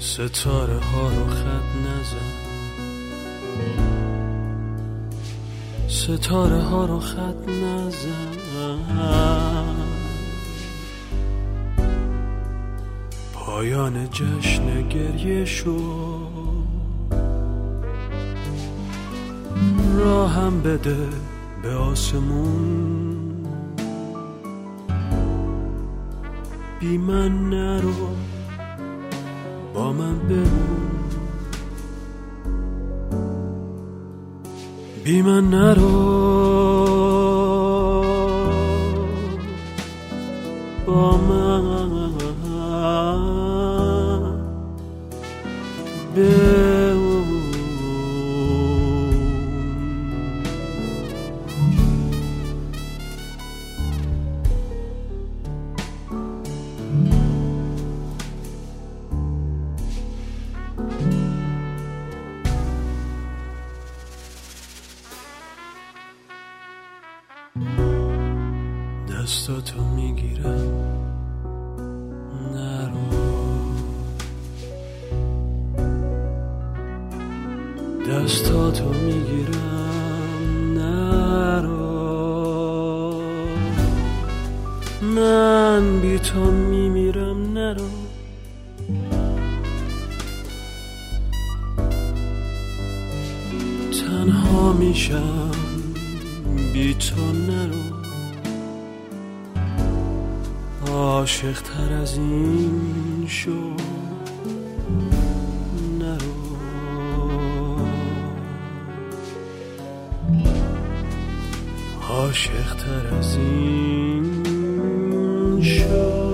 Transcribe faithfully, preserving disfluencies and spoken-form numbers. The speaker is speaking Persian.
ستاره ها رو خط نزن، ستاره ها رو خط نزن، پایان جشن گریه شد، راهم بده به آسمون، بی من نرو با من بمون، بی من نرو با من بمون. دستاتو میگیرم نرو، دستاتو میگیرم نرو، من بی تو میمیرم نرو، تنها میشم بی تو نرو، عاشق تر از این شو نرو، عاشق تر از این شو.